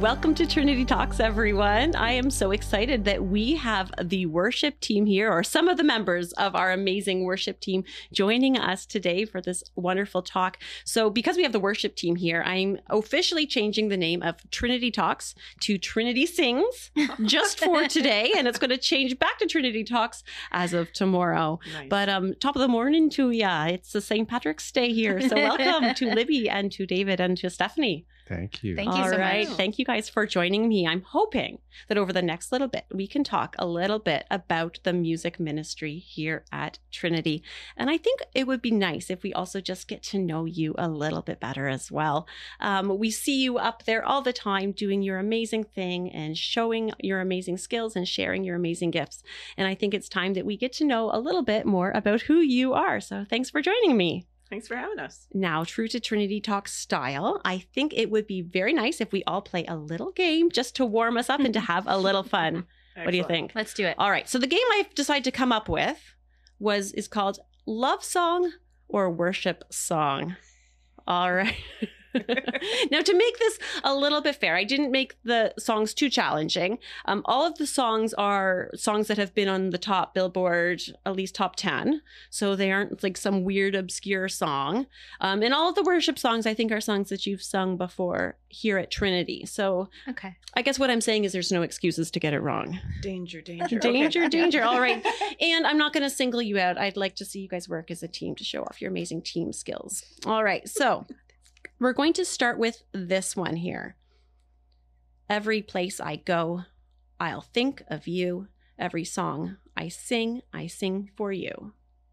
Welcome to Trinity Talks, everyone. I am so excited that we have the worship team here, or some of the members of our amazing worship team joining us today for this wonderful talk. So because we have the worship team here, I'm officially changing the name of Trinity Talks to Trinity Sings just for today. And it's going to change back to Trinity Talks as of tomorrow. Nice. But top of the morning to ya. It's the St. Patrick's Day here. So welcome to Libby and to David and to Stephanie. Thank you. Thank you All so right. much. Thank you guys for joining me. I'm hoping that over the next little bit, we can talk a little bit about the music ministry here at Trinity. And I think it would be nice if we also just get to know you a little bit better as well. We see you up there all the time doing your amazing thing and showing your amazing skills and sharing your amazing gifts. And I think it's time that we get to know a little bit more about who you are. So thanks for joining me. Thanks for having us. Now, true to Trinity Talk style, I think it would be very nice if we all play a little game just to warm us up and to have a little fun. What do you think? Let's do it. All right. So the game I've decided to come up with is called Love Song or Worship Song. All right. Now, to make this a little bit fair, I didn't make the songs too challenging. All of the songs are songs that have been on the top Billboard, at least top 10. So they aren't like some weird, obscure song. And all of the worship songs, I think, are songs that you've sung before here at Trinity. So Okay. I guess what I'm saying is there's no excuses to get it wrong. Danger, danger. Danger, Okay. danger. All right. And I'm not going to single you out. I'd like to see you guys work as a team to show off your amazing team skills. All right. So we're going to start with this one here. Every place I go, I'll think of you. Every song I sing for you.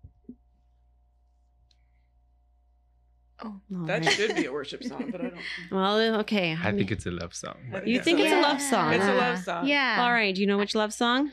Oh, All That right. should be a worship song, but I don't. Well, okay. I think it's a love song. but You yeah. think it's a love song? It's a love song. Yeah. All right. Do you know which love song?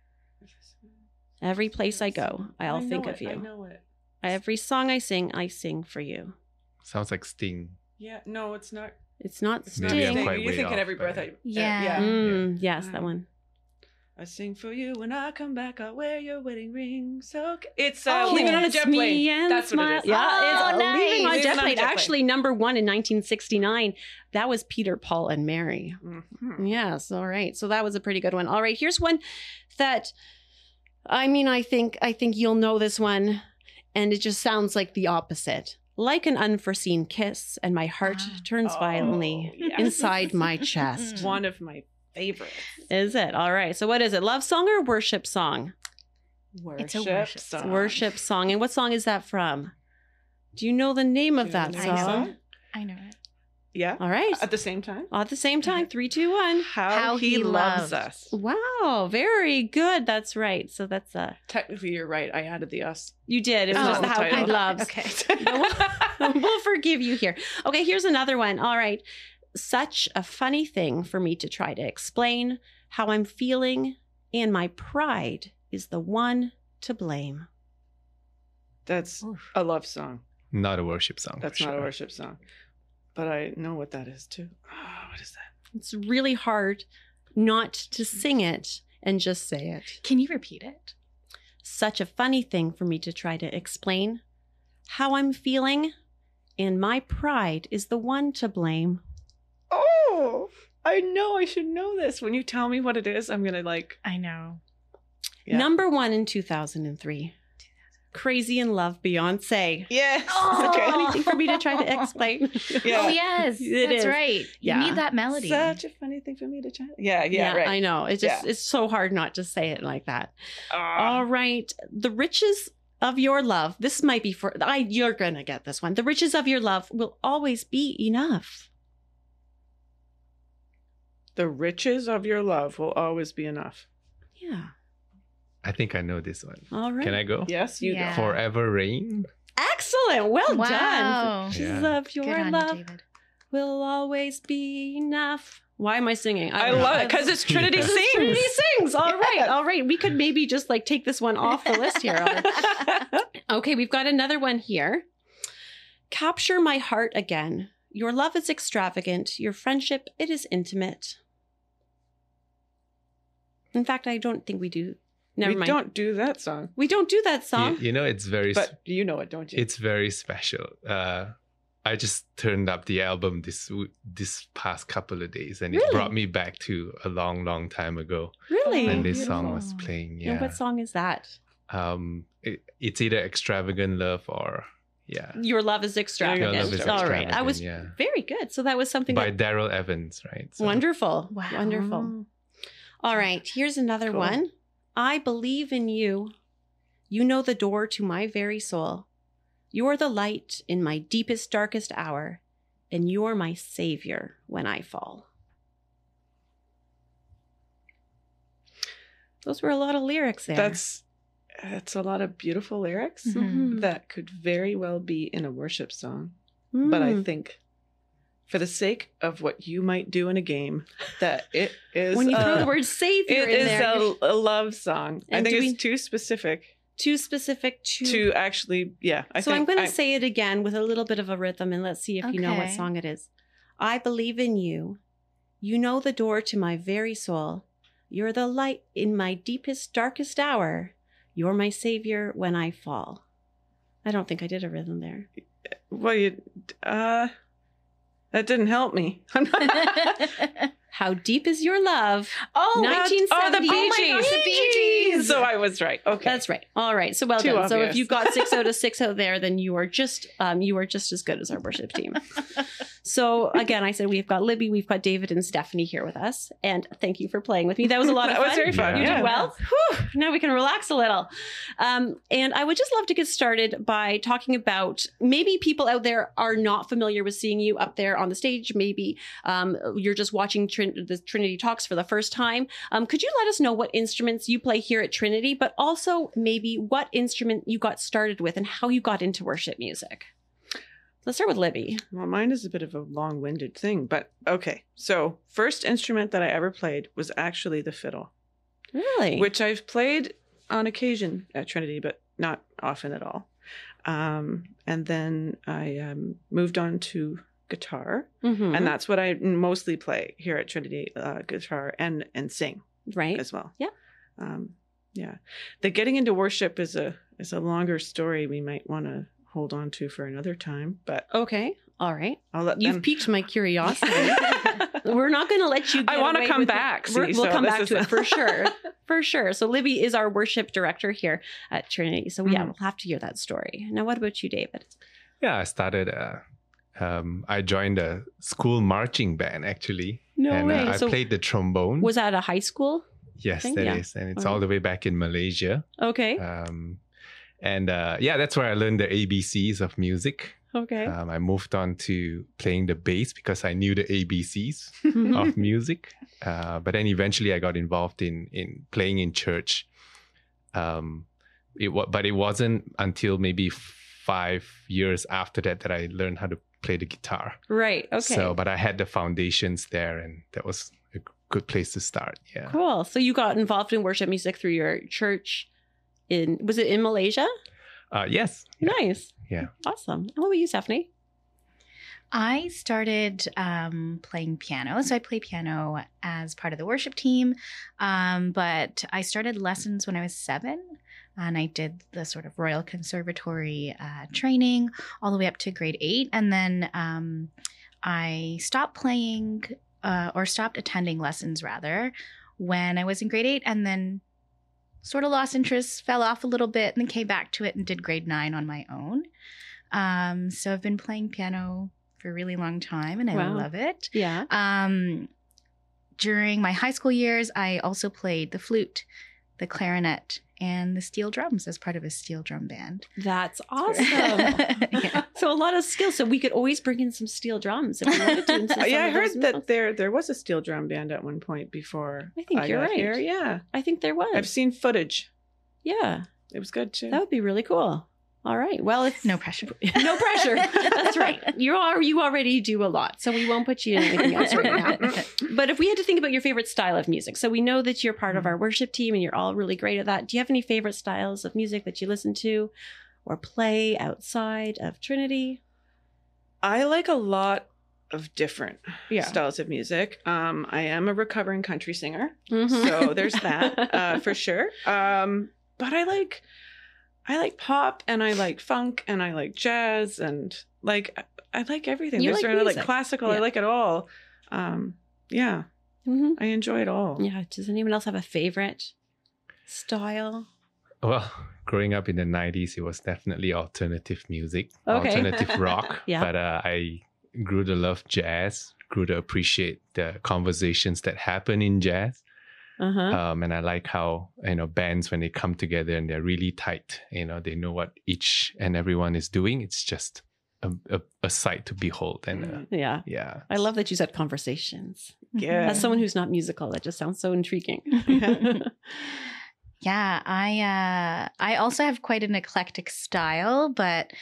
Every place I go, I'll think of I you. know it. Every song I sing for you. Sounds like Sting. Yeah, no, it's not. It's not It's not Maybe Sting. I'm quite You way think in off, every breath but- I. Yeah. Yes, that Mm. one. I sing for you when I come back. I'll wear your wedding ring. So it's Oh, Leaving on a Kiss Jet Me Plane. and That's what Smile. it is. Yeah, Oh, it's nice. Leaving on a Leaving Jet on a Plane. Jet Plane. Actually, number one in 1969. That was Peter, Paul, and Mary. Mhm. Yes. All right. So that was a pretty good one. All right. Here's one that, I mean, I think you'll know this one, and it just sounds like the opposite. Like an unforeseen kiss, and my heart turns Oh, violently yes. inside my chest. It's one of my favorites. Is it? All right. So what is it? Love song or worship song? It's a worship song. Worship song. And what song is that from? Do you know the name of Do you know that the name of the song? song? I know it. Yeah. All right. At the same time. At the same time. 3, 2, 1. How he loves us. Wow. Very good. That's right. So that's Technically, you're right. I added the us. you did. It was Oh. just the how he Title. loves. Okay. We'll forgive you here. Okay, here's another one. All right. Such a funny thing for me to try to explain how I'm feeling, and my pride is the one to blame. That's Oof. a love song. Not a worship song. That's for not a sure. worship song. But I know what that is too. Oh, what is that? It's really hard not to sing it and just say it. Can you repeat it? Such a funny thing for me to try to explain how I'm feeling, and my pride is the one to blame. Oh, I know I should know this. When you tell me what it is, I'm going to I know. Yeah. Number 1 in 2003. Crazy in Love, Beyonce. Yes. Oh. Such a Okay. funny thing for me to try to explain. Yeah. Oh, yes. It That's is. right. Yeah. You need that melody. Such a funny thing for me to try. Yeah, right. I know. It just Yeah. it's so hard not to say it like that. Ah. All right. The riches of your love. This might be for you're gonna get this one. The riches of your love will always be enough. The riches of your love will always be enough. Yeah. I think I know this one. All right. Can I go? Yes, you Yeah. go. Forever Rain. Excellent. Well done. Wow. The riches Yeah. of your Good on love you, David. will always be enough. Why am I singing? I don't know. love it because it's Trinity Because Sings. Trinity sings. All right. Yes. All right. We could maybe just like take this one off the list here. Okay, we've got another one here. Capture my heart again. Your love is extravagant. Your friendship, it is intimate. In fact, I don't think we do. Never we mind. don't do that song, We don't do that song. You know, it's very but you know it, don't you? it's very special. I just turned up the album this past couple of days, and it Really? brought me back to a long, long time ago. Really? And Oh, this song was beautiful. playing. And Yeah. what song is that? It's either Extravagant Love or Your Love is Extravagant. Your Love is All right. I Extravagant, was yeah. very good. So that was something by that, Daryl Evans, right? So- wonderful. Wow. Wonderful. Oh. All right. Here's another Cool. one. I believe in you. You know the door to my very soul. You're the light in my deepest, darkest hour, and you're my savior when I fall. Those were a lot of lyrics there. That's a lot of beautiful lyrics Mhm. that could very well be in a worship song. But I Mm. think for the sake of what you might do in a game, that it is when you throw the word savior it in is there, you're a love song. I And think do it's we- too specific too specific to actually, yeah. So I'm going to say it again with a little bit of a rhythm, and let's see if you know what Okay. song it is. I believe in you. You know the door to my very soul. You're the light in my deepest, darkest hour. You're my savior when I fall. I don't think I did a rhythm there. well, that didn't help me. I'm not- How deep is your love? Oh, 1970. the Bee Oh my gosh, Gees. the Bee Gees. So I was right. Okay. That's right. All right. So well Too done. So if obvious. you got 6 out of 6 out there, then you are just as good as our worship team. So again, I said we've got Libby, we've got David and Stephanie here with us, and thank you for playing with me. That was a lot of That fun. was very fun, You yeah. did well. Whew, now we can relax a little. And I would just love to get started by talking about maybe people out there are not familiar with seeing you up there on the stage. Maybe you're just watching the Trinity Talks for the first time. Could you let us know what instruments you play here at Trinity, but also maybe what instrument you got started with and how you got into worship music? Let's start with Libby. Well, mine is a bit of a long-winded thing, but okay. So first instrument that I ever played was actually the fiddle, Really? which I've played on occasion at Trinity, but not often at all. And then I moved on to guitar, Mhm. and that's what I mostly play here at Trinity, guitar and sing right. as well. Yeah. Yeah. The getting into worship is a longer story we might want to hold on to for another time, but Okay. All right. I'll let You've them. piqued my curiosity. We're not going to let you. I want to come back. We'll come back to it for sure. For sure. So Libby is our worship director here at Trinity. So yeah, Mhm. we'll have to hear that story. Now, what about you, David? Yeah, I started. I joined a school marching band actually, No and way. I So played the trombone. was that a high school? yes, thing? that Yeah. is, and it's Alright. all the way back in Malaysia. Okay. Yeah, that's where I learned the ABCs of music. Okay. I moved on to playing the bass because I knew the ABCs Mhm. of music. But then eventually I got involved in playing in church. But it wasn't until maybe 5 years after that I learned how to play the guitar. Right. Okay. So, but I had the foundations there, and that was a good place to start. Yeah. Cool. So you got involved in worship music through your church was it in Malaysia? Yes. Nice. Yeah. Awesome. And what about you, Stephanie? I started playing piano. So I play piano as part of the worship team. But I started lessons when I was 7. And I did the sort of Royal Conservatory training all the way up to grade 8. And then I stopped playing or stopped attending lessons rather when I was in grade 8. And then sort of lost interest, fell off a little bit, and then came back to it and did grade 9 on my own. So I've been playing piano for a really long time, and I Wow. love it. Yeah. During my high school years, I also played the flute, the clarinet, and the steel drums as part of a steel drum band. That's awesome. Yeah. So a lot of skills. So we could always bring in some steel drums if we wanted to. into some Yeah, I of those heard that songs. there was a steel drum band at one point before. I think you're got right. here. Yeah, I think there was. I've seen footage. Yeah, It was good too. that would be really cool. All right. Well, if No pressure. no pressure. That's right. You already do a lot, so we won't put you in anything else right now. But if we had to think about your favorite style of music, so we know that you're part of our worship team and you're all really great at that. Do you have any favorite styles of music that you listen to or play outside of Trinity? I like a lot of different Yeah. styles of music. I am a recovering country singer, Mhm. so there's that for sure. But I like pop, and I like funk, and I like jazz, and like I like everything. You There's like sort of like music. classical. I Yeah. like it all. Yeah, Mhm. I enjoy it all. Yeah. Does anyone else have a favorite style? Well, growing up in the 90s, it was definitely alternative music, Okay. alternative rock. Yeah. But I grew to love jazz, grew to appreciate the conversations that happen in jazz. Uh-huh. And I like how, bands, when they come together and they're really tight, they know what each and everyone is doing. It's just a sight to behold. And Yeah. yeah. I love that you said conversations. Yeah. As someone who's not musical, that just sounds so intriguing. Yeah, I also have quite an eclectic style, but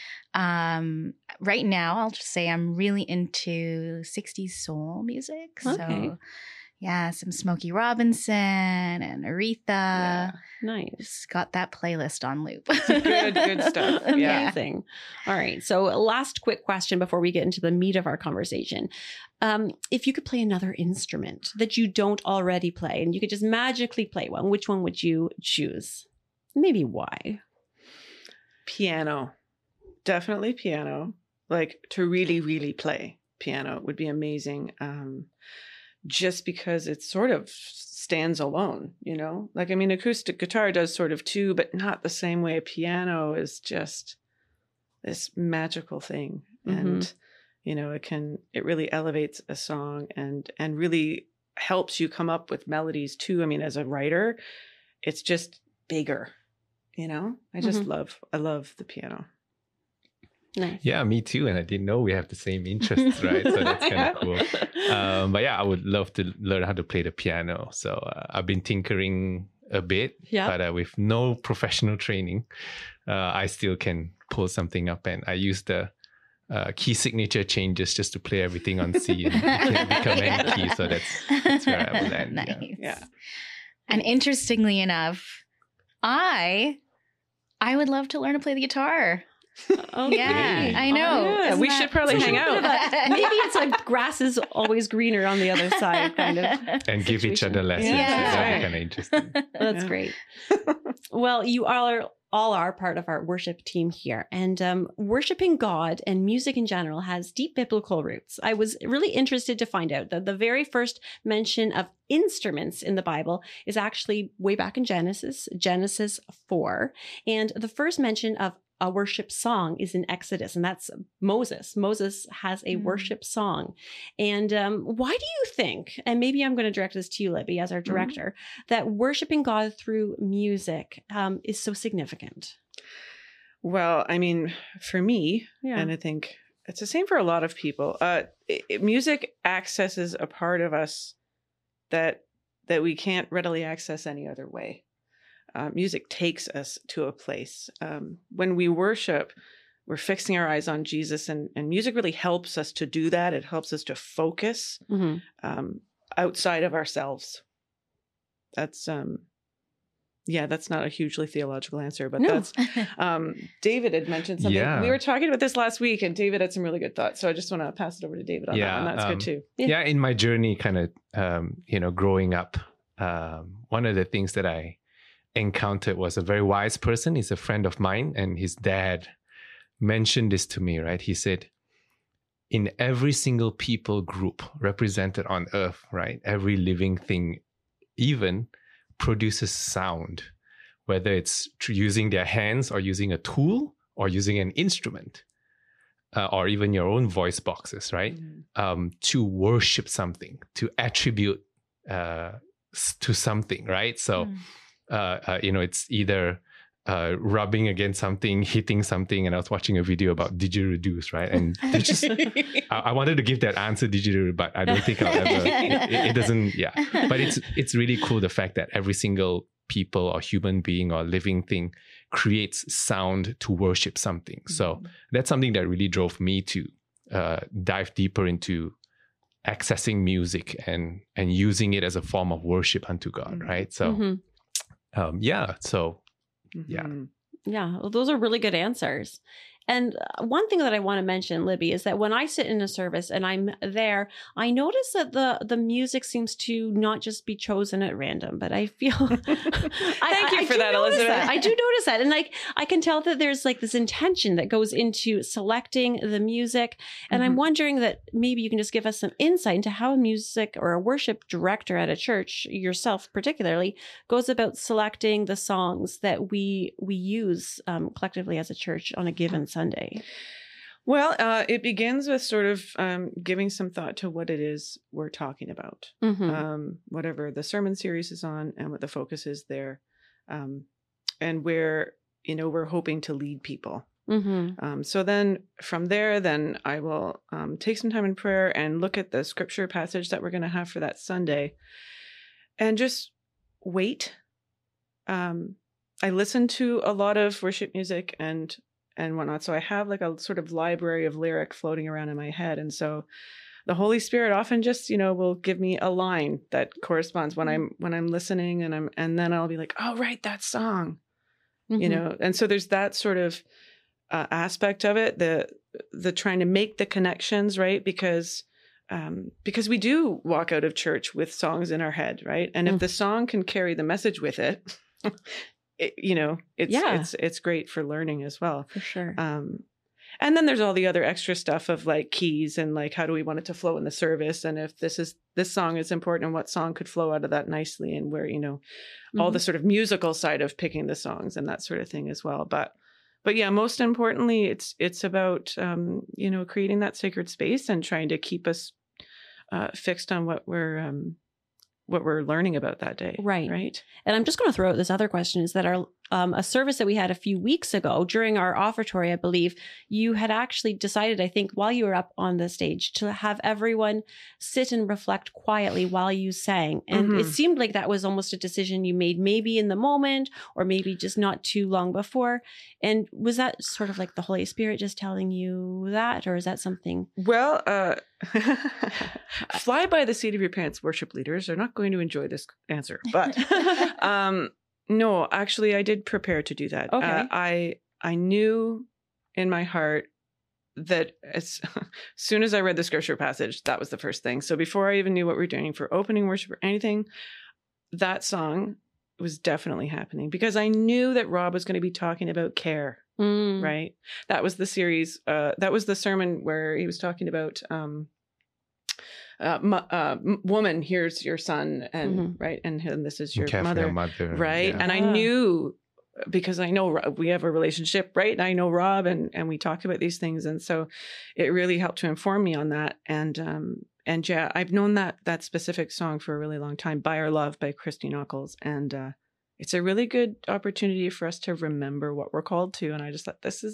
right now I'll just say I'm really into 60s soul music. Okay. So yeah, some Smokey Robinson and Aretha. Yeah. Nice. Just got that playlist on loop. Good stuff. Yeah. Amazing. All right. So, last quick question before we get into the meat of our conversation. If you could play another instrument that you don't already play and you could just magically play one, which one would you choose? Maybe why? Piano. Definitely piano. Like to really, really play piano would be amazing. Just because it sort of stands alone, Like, I mean, acoustic guitar does sort of too, but not the same way. A piano is just this magical thing. And, it really elevates a song and really helps you come up with melodies too. I mean, as a writer, it's just bigger, I just I love the piano. Nice. Yeah, me too. And I didn't know we have the same interests, right? So that's kind of cool. But yeah, I would love to learn how to play the piano. So I've been tinkering a bit, but with no professional training, I still can pull something up. And I use the key signature changes just to play everything on C and become any key. So that's where I would end. Nice. Yeah. And interestingly enough, I would love to learn to play the guitar. Okay. Yeah, I know. Oh, yeah. Isn't We that- should probably hang out. Maybe it's like grass is always greener on the other side, kind of. And give each situation. other lessons. Yeah. That'd be kind of interesting. That's Yeah. great. Well, you all are part of our worship team here. And worshiping God and music in general has deep biblical roots. I was really interested to find out that the very first mention of instruments in the Bible is actually way back in Genesis 4. And the first mention of a worship song is in Exodus, and that's Moses. Moses has a worship song. And why do you think, and maybe I'm going to direct this to you, Libby, as our director, that worshiping God through music is so significant? Well, I mean, for me, and I think it's the same for a lot of people, music accesses a part of us that we can't readily access any other way. Music takes us to a place. When we worship, we're fixing our eyes on Jesus, and music really helps us to do that. It helps us to focus outside of ourselves. That's that's not a hugely theological answer, but that's David had mentioned something. Yeah. We were talking about this last week, and David had some really good thoughts. So I just want to pass it over to David on that one. That's good too. Yeah, in my journey, kind of, growing up, one of the things that I encountered was a very wise person. He's a friend of mine, and his dad mentioned this to me, right? He said, in every single people group represented on earth, right, every living thing even produces sound, whether it's using their hands or using a tool or using an instrument, or even your own voice boxes, right? To worship something, to attribute to something, right? So it's either rubbing against something, hitting something. And I was watching a video about didgeridoos, right? And I wanted to give that answer didgeridoo, but I don't think I'll ever. It doesn't. Yeah, but it's really cool, the fact that every single people or human being or living thing creates sound to worship something. So that's something that really drove me to dive deeper into accessing music and using it as a form of worship unto God, right? So. Yeah. Well, those are really good answers. And one thing that I want to mention, Libby, is that when I sit in a service and I'm there, I notice that the music seems to not just be chosen at random, but I feel Thank you for that, Elizabeth. I do notice that. And like I can tell that there's like this intention that goes into selecting the music. And I'm wondering that maybe you can just give us some insight into how a music or a worship director at a church, yourself particularly, goes about selecting the songs that we use collectively as a church on a given Sunday. Well, it begins with sort of giving some thought to what it is we're talking about, whatever the sermon series is on and what the focus is there, and where, we're hoping to lead people. So then from there, then I will take some time in prayer and look at the scripture passage that we're going to have for that Sunday and just wait. I listen to a lot of worship music and whatnot. So I have like a sort of library of lyric floating around in my head. And so the Holy Spirit often just, will give me a line that corresponds when I'm listening and then I'll be like, oh, right, that song, and so there's that sort of aspect of it, the trying to make the connections, right? Because we do walk out of church with songs in our head, right? And if the song can carry the message with it, it's great for learning as well. For sure. And then there's all the other extra stuff of like keys and like how do we want it to flow in the service, and if this song is important and what song could flow out of that nicely, and where all the sort of musical side of picking the songs and that sort of thing as well. But yeah, most importantly, it's about creating that sacred space and trying to keep us fixed on what we're learning about that day. Right. And I'm just going to throw out this other question, is that our a service that we had a few weeks ago during our offertory, I believe, you had actually decided, I think, while you were up on the stage, to have everyone sit and reflect quietly while you sang. And it seemed like that was almost a decision you made maybe in the moment or maybe just not too long before. And was that sort of like the Holy Spirit just telling you that, or is that something? Well, fly by the seat of your pants, worship leaders are not going to enjoy this answer. But no, actually, I did prepare to do that. Okay. I knew in my heart that as soon as I read the scripture passage, that was the first thing. So before I even knew what we were doing for opening worship or anything, that song was definitely happening because I knew that Rob was going to be talking about care. Right. That was the series. That was the sermon where he was talking about woman, here's your son, and right, and this is your mother, right? Yeah. And I knew, because I know we have a relationship, right? And I know Rob, and we talk about these things, and so it really helped to inform me on that. And yeah, I've known that specific song for a really long time, "By Our Love" by Christy Nockels, and it's a really good opportunity for us to remember what we're called to. And I just thought, this is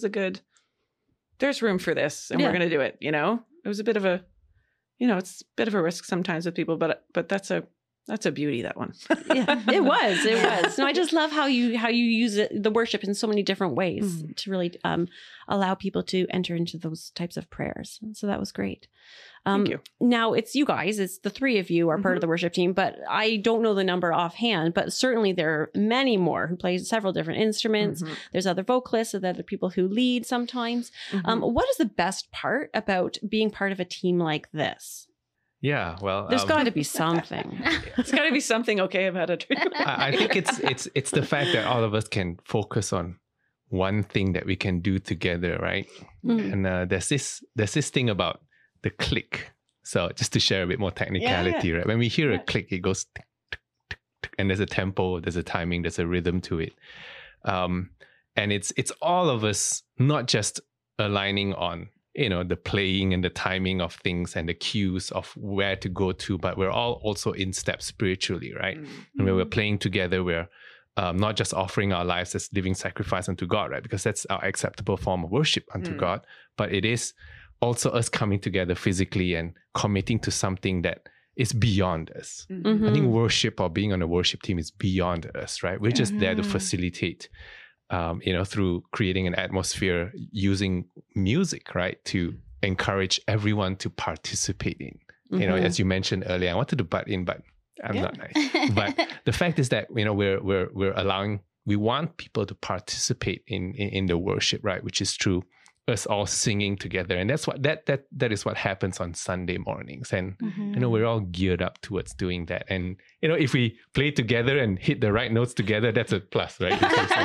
there's room for this, and we're going to do it. It was a bit of a, it's a bit of a risk sometimes with people, but that's a beauty, that one. Yeah, it was. No, I just love how you use the worship in so many different ways to really allow people to enter into those types of prayers. So that was great. Thank you. Now it's you guys, it's the three of you are part of the worship team, but I don't know the number offhand, but certainly there are many more who play several different instruments. There's other vocalists, and other people who lead sometimes. What is the best part about being part of a team like this? Yeah, well, there's got to be something. It's got to be something. Okay, I've had a dream. I think it's the fact that all of us can focus on one thing that we can do together, right? And there's this thing about the click. So just to share a bit more technicality, right? When we hear a click, it goes tick, tick, tick, tick, and there's a tempo, there's a timing, there's a rhythm to it, and it's all of us not just aligning on the playing and the timing of things and the cues of where to go to, but we're all also in step spiritually, right? And when we're playing together, we're not just offering our lives as living sacrifice unto God, right? Because that's our acceptable form of worship unto God, but it is also us coming together physically and committing to something that is beyond us. I think worship, or being on a worship team, is beyond us, right? We're just there to facilitate, through creating an atmosphere using music, right? To encourage everyone to participate in. As you mentioned earlier, I wanted to butt in, but I'm not nice. But the fact is that, we're allowing, we want people to participate in the worship, right? Which is true us all singing together. And that's what that is what happens on Sunday mornings. And we're all geared up towards doing that. And if we play together and hit the right notes together, that's a plus, right?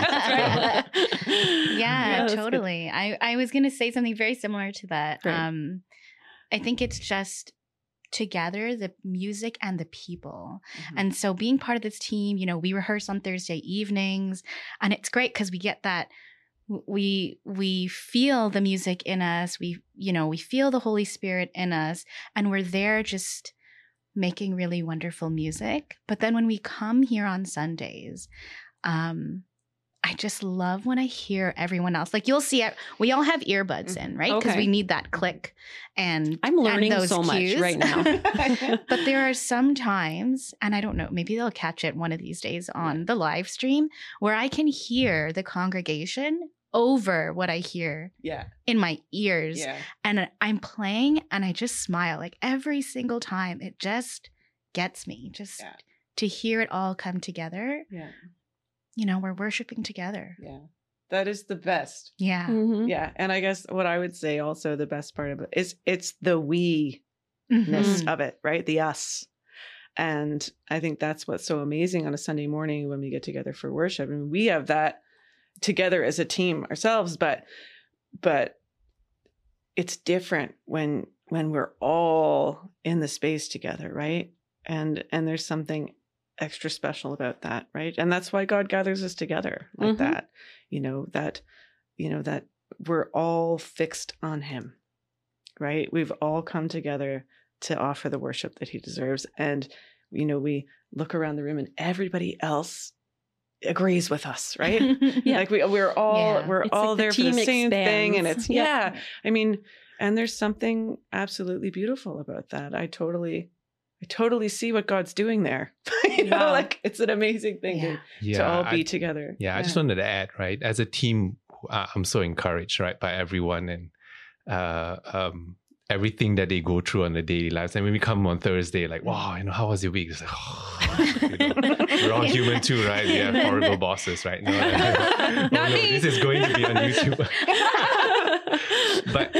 Yeah, totally. I was going to say something very similar to that. Right. I think it's just together, the music and the people. And so being part of this team, we rehearse on Thursday evenings, and it's great because we get that we feel the music in us. We feel the Holy Spirit in us, and we're there just making really wonderful music. But then when we come here on Sundays, I just love when I hear everyone else. Like, you'll see it. We all have earbuds in, right? Because we need that click. And I'm learning those so cues. much right now. But there are some times, and I don't know, maybe they'll catch it one of these days on the live stream, where I can hear the congregation over what I hear in my ears. Yeah. And I'm playing and I just smile. Like, every single time. It just gets me. To hear it all come together. Yeah. We're worshiping together. Yeah. That is the best. Yeah. Mm-hmm. Yeah. And I guess what I would say also the best part of it is it's the we-ness of it, right? The us. And I think that's what's so amazing on a Sunday morning when we get together for worship. I mean, we have that together as a team ourselves, but it's different when we're all in the space together, right? And there's something extra special about that, right? And that's why God gathers us together like that, that we're all fixed on him, right? We've all come together to offer the worship that he deserves. And, we look around the room and everybody else agrees with us, right? Like we're all there for the same thing. And it's, I mean, and there's something absolutely beautiful about that. I totally see what God's doing there. Like, it's an amazing thing to all be together. I just wanted to add, right? As a team, I'm so encouraged, right, by everyone and everything that they go through on the daily lives. And when we come on Thursday, like, wow, how was your week? It's like, we're all human too, right? We have horrible bosses, right? No, this is going to be on YouTube. But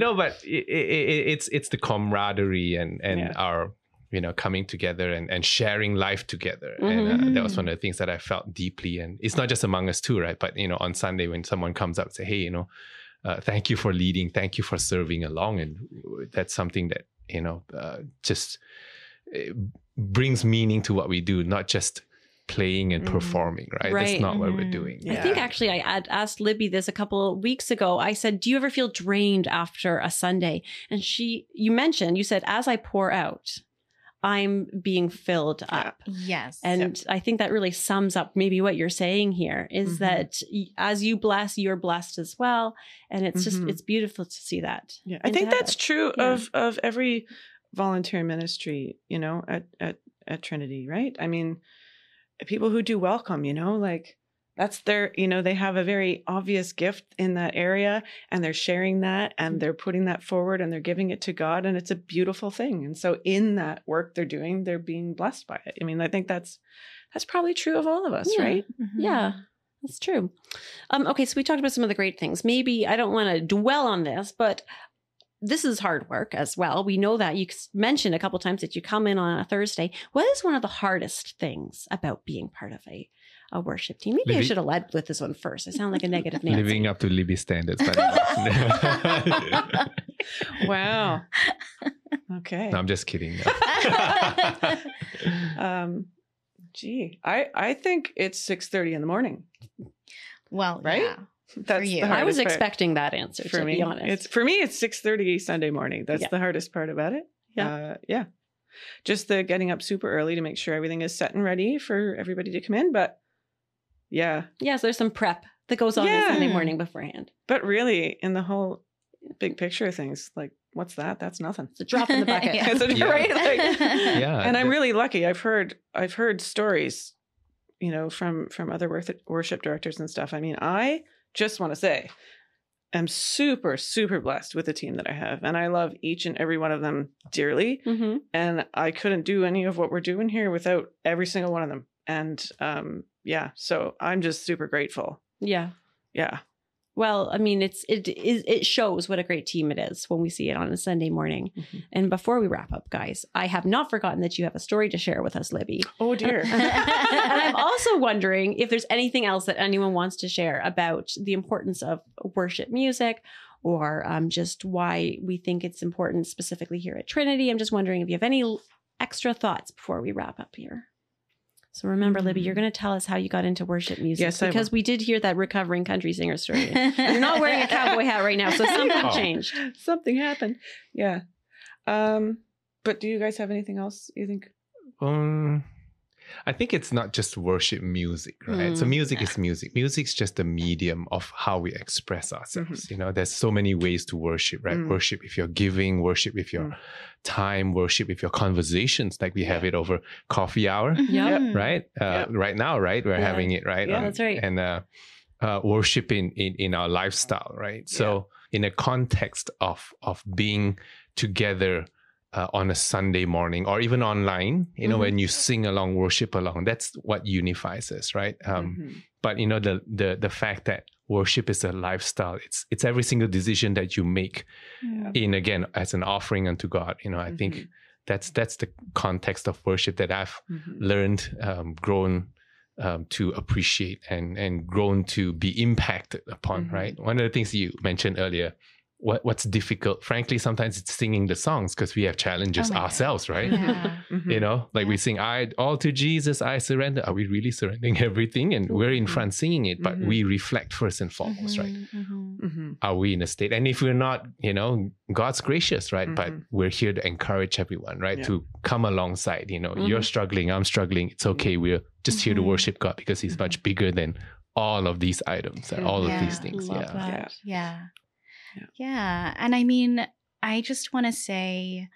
it's the camaraderie and our coming together and sharing life together. And that was one of the things that I felt deeply. And it's not just among us too, right? But, on Sunday when someone comes up and say, hey, thank you for leading. Thank you for serving along. And that's something that, just brings meaning to what we do, not just playing and performing, right? That's not what we're doing. I think actually I had asked Libby this a couple of weeks ago. I said, do you ever feel drained after a Sunday? And you said, as I pour out, I'm being filled up. Yes. And I think that really sums up maybe what you're saying here is that as you bless, you're blessed as well. And it's just, it's beautiful to see that. Yeah. I think that's true of every volunteer ministry, at Trinity, right? I mean, people who do welcome, like that's their, they have a very obvious gift in that area and they're sharing that and they're putting that forward and they're giving it to God, and it's a beautiful thing. And so in that work they're doing, they're being blessed by it. I mean, I think that's probably true of all of us, right? Mm-hmm. Yeah, that's true. Okay, so we talked about some of the great things. Maybe I don't want to dwell on this, but this is hard work as well. We know that. You mentioned a couple times that you come in on a Thursday. What is one of the hardest things about being part of a worship team? Maybe I should have led with this one first. I sound like a negative Nancy. Living up to Libby standards. Wow. Okay. No, I'm just kidding. I think it's 6:30 in the morning. Well, right? Yeah. That's for you. I was expecting that answer, for to me. be honest. For me, it's 6:30 Sunday morning. That's the hardest part about it. Yeah. Just the getting up super early to make sure everything is set and ready for everybody to come in. But so there's some prep that goes on on Sunday morning beforehand. But really, in the whole big picture of things, like, what's that? That's nothing. It's a drop in the bucket. Right? Like, and I'm really lucky. I've heard stories, from other worship directors and stuff. I mean, I just want to say I'm super, super blessed with the team that I have. And I love each and every one of them dearly. Mm-hmm. And I couldn't do any of what we're doing here without every single one of them. And so I'm just super grateful. Yeah. Yeah. Well, I mean, it shows what a great team it is when we see it on a Sunday morning. Mm-hmm. And before we wrap up, guys, I have not forgotten that you have a story to share with us, Libby. Oh, dear. And I'm also wondering if there's anything else that anyone wants to share about the importance of worship music, or just why we think it's important specifically here at Trinity. I'm just wondering if you have any extra thoughts before we wrap up here. So remember, Libby, you're going to tell us how you got into worship music. Yes, because we did hear that recovering country singer story. You're not wearing a cowboy hat right now, so something changed. Something happened. Yeah. But do you guys have anything else you think? I think it's not just worship music, right? So music is music. Music's just a medium of how we express ourselves. Mm-hmm. You know, there's so many ways to worship, right? Worship with your giving, worship with your time, worship with your conversations, like we have it over coffee hour, right? Right now, right? We're having it, right? Yeah, that's right. And worship in our lifestyle, right? So in a context of being together on a Sunday morning, or even online, you know, when you sing along, worship along, that's what unifies us, right? But you know, the fact that worship is a lifestyle, it's every single decision that you make in, again, as an offering unto God. You know, I think that's the context of worship that I've learned, grown to appreciate and grown to be impacted upon, right? One of the things you mentioned earlier, what's difficult, frankly, sometimes it's singing the songs, because we have challenges ourselves, right? You know, like we sing, I all to Jesus I surrender. Are we really surrendering everything? And we're in front singing it, but we reflect first and foremost, right? Are we in a state? And if we're not, you know, God's gracious, right? But we're here to encourage everyone, right? To come alongside, you know, you're struggling, I'm struggling. It's okay. We're just here to worship God, because he's much bigger than all of these items and all of these things. Yeah. And I mean, I just want to say,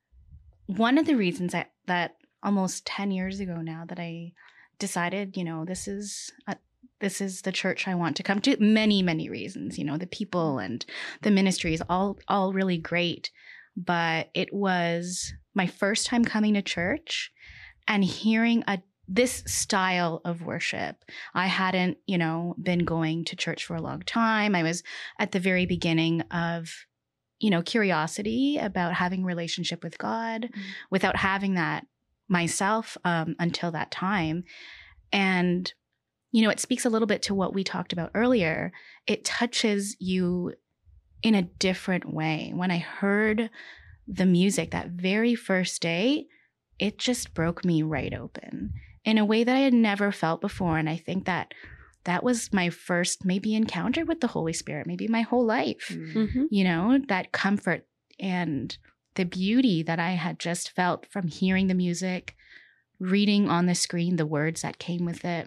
one of the reasons that almost 10 years ago now that I decided, you know, this is the church I want to come to, many, many reasons, you know, the people and the ministries, all really great. But it was my first time coming to church and hearing this style of worship. I hadn't, you know, been going to church for a long time. I was at the very beginning of, you know, curiosity about having a relationship with God without having that myself until that time. And, you know, it speaks a little bit to what we talked about earlier. It touches you in a different way. When I heard the music that very first day, it just broke me right open in a way that I had never felt before. And I think that was my first maybe encounter with the Holy Spirit, maybe my whole life, you know, that comfort and the beauty that I had just felt from hearing the music, reading on the screen the words that came with it.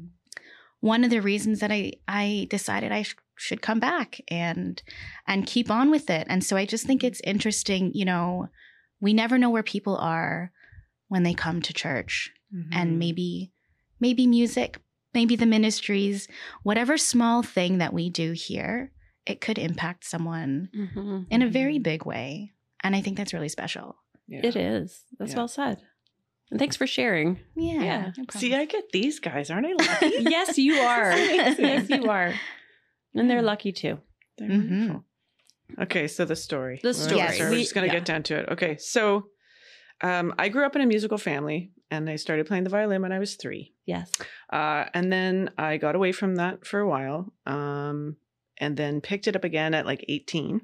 One of the reasons that I decided I should come back and keep on with it. And so I just think it's interesting, you know, we never know where people are when they come to church. And maybe music, maybe the ministries, whatever small thing that we do here, it could impact someone in a very big way. And I think that's really special. It is. That's well said. And thanks for sharing. Yeah. No, see, I get these guys. Aren't I lucky? Yes, you are. Yes, you are. And they're lucky too. They're wonderful. Okay, so the story. The story. Yes. We're just going to get down to it. Okay, so I grew up in a musical family, and I started playing the violin when I was 3. Yes. And then I got away from that for a while, and then picked it up again at like 18.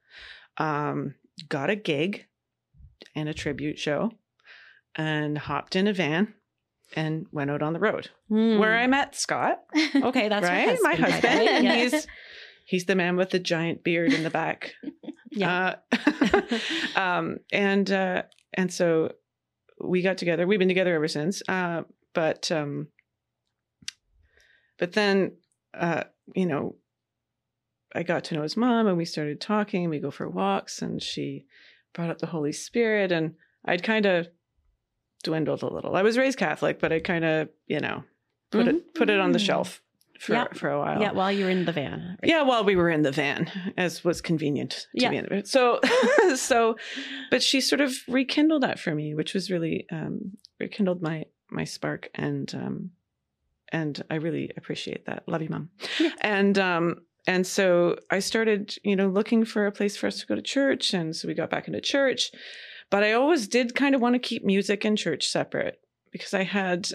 Got a gig in a tribute show and hopped in a van and went out on the road, where I met Scott. Okay, that's right. My husband. And he's the man with the giant beard in the back. And so we got together. We've been together ever since. But then, you know, I got to know his mom, and we started talking. We go for walks, and she brought up the Holy Spirit, and I'd kind of dwindled a little. I was raised Catholic, but I kind of, you know, put it on the shelf for a while. Yeah, while you were in the van. Right? Yeah, while we were in the van, as was convenient to be in the van. So, but she sort of rekindled that for me, which was really rekindled my spark, and I really appreciate that. Love you, Mom. And so I started, looking for a place for us to go to church. And so we got back into church. But I always did kind of want to keep music and church separate because I had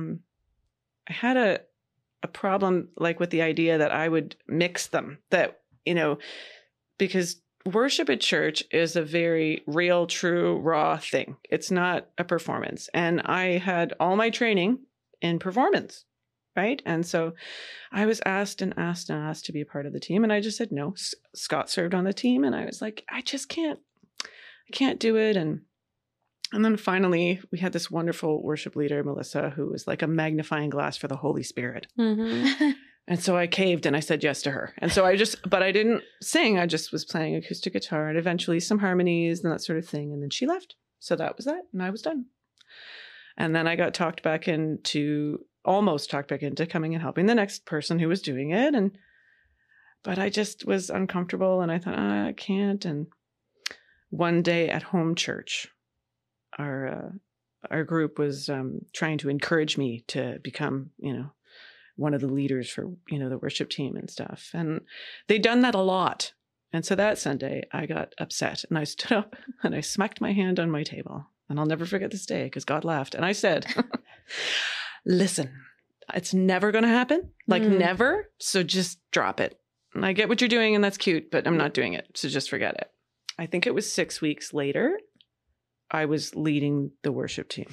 a problem like with the idea that I would mix them, that, because worship at church is a very real, true, raw thing. It's not a performance. And I had all my training in performance. Right. And so I was asked to be a part of the team. And I just said no. Scott served on the team. And I was like, I can't do it. And then finally we had this wonderful worship leader, Melissa, who was like a magnifying glass for the Holy Spirit. Mm-hmm. And so I caved and I said yes to her. And so but I didn't sing. I just was playing acoustic guitar and eventually some harmonies and that sort of thing. And then she left. So that was that. And I was done. And then I got almost talked back into coming and helping the next person who was doing it. But I just was uncomfortable and I thought, I can't. And one day at home church, our group was trying to encourage me to become, one of the leaders for, the worship team and stuff. And they'd done that a lot. And so that Sunday I got upset and I stood up and I smacked my hand on my table. And I'll never forget this day because God laughed. And I said, listen, it's never going to happen. Never. So just drop it. And I get what you're doing and that's cute, but I'm not doing it. So just forget it. I think it was 6 weeks later, I was leading the worship team.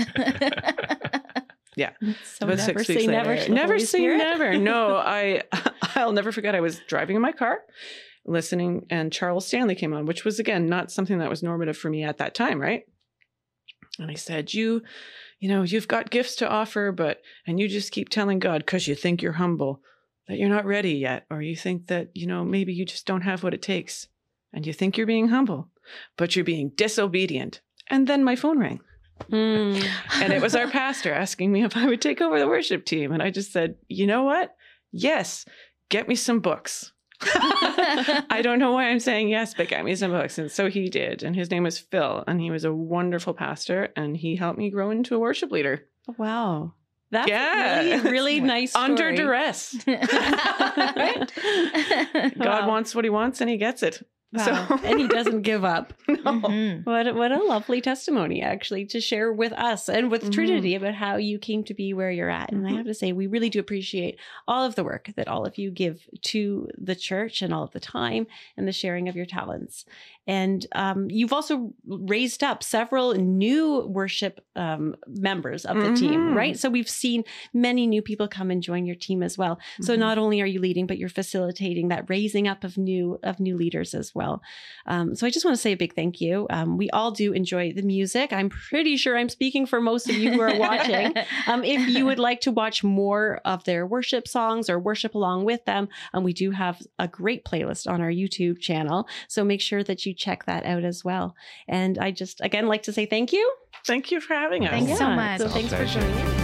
Yeah. So but never 6 weeks later. Never say never. No, I'll never forget. I was driving in my car listening and Charles Stanley came on, which was, again, not something that was normative for me at that time. Right. And I said, you've got gifts to offer, and you just keep telling God because you think you're humble that you're not ready yet. Or you think that, maybe you just don't have what it takes and you think you're being humble, but you're being disobedient. And then my phone rang and it was our pastor asking me if I would take over the worship team. And I just said, you know what? Yes, get me some books. I don't know why I'm saying yes, but get me some books. And so he did. And his name was Phil. And he was a wonderful pastor. And he helped me grow into a worship leader. Wow. That's really, really nice story. Under duress. God wants what he wants and he gets it. Wow. So, and he doesn't give up. No. Mm-hmm. What a lovely testimony, actually, to share with us and with Trinity about how you came to be where you're at. And I have to say, we really do appreciate all of the work that all of you give to the church and all of the time and the sharing of your talents. And you've also raised up several new worship members of the team, right? So we've seen many new people come and join your team as well. So not only are you leading, but you're facilitating that raising up of new leaders as well. So I just want to say a big thank you. We all do enjoy the music. I'm pretty sure I'm speaking for most of you who are watching. If you would like to watch more of their worship songs or worship along with them, we do have a great playlist on our YouTube channel. So make sure that you check that out as well. And I just, again, like to say thank you. Thank you for having us. Thanks so much. So thanks for joining in.